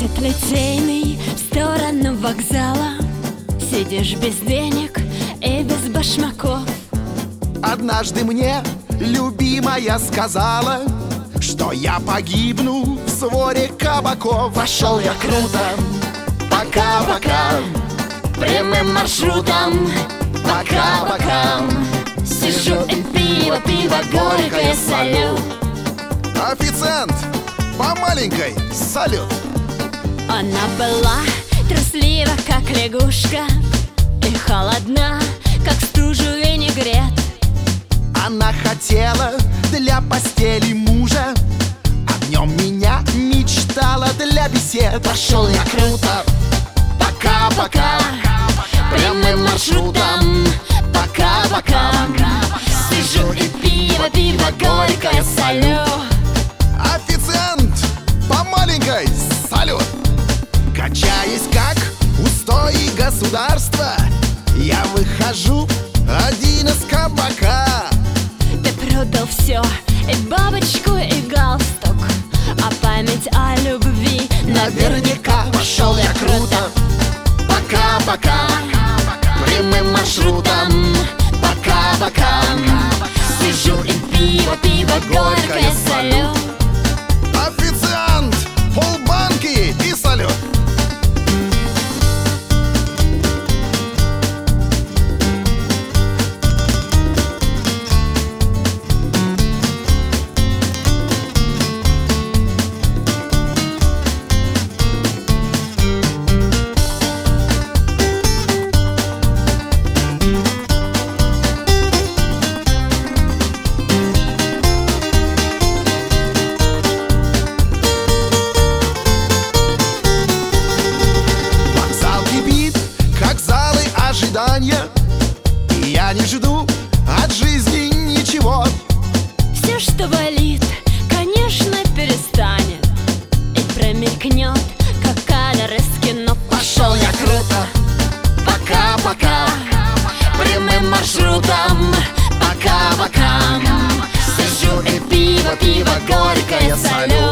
Катит Литейный в сторону вокзала. Сидишь без денег и без башмаков. Однажды мне любимая сказала, что я погибну в своре кабаков. Пошел я круто, пока-пока, Прямым маршрутом, пока-пока. Сижу и пиво горькое солю. Официант, по маленькой, салют. Она была труслива, как лягушка, и холодна, как стужу винегрет. Она хотела для постели мужа, а в нем меня мечтала для бесед. Пошел я круто, пока-пока, Прямым маршрутом, пока-пока. Сижу и пиво горькое солю. официант, по маленькой, салют. Качаясь как устои государства, я выхожу один из кабака. Ты продал все, и бабочку, и галстук, а память о любви Наверняка пошел я круто, пока-пока, Прямым маршрутом, пока-пока. Сижу и пиво горькое солю. официант, полбанки и салют. И я не жду от жизни ничего. Все, что болит, конечно, перестанет и промелькнет, как кадр из кино. Пошел я круто, пока-пока, Прямым маршрутом, пока-пока. Сижу и пиво горькое солю.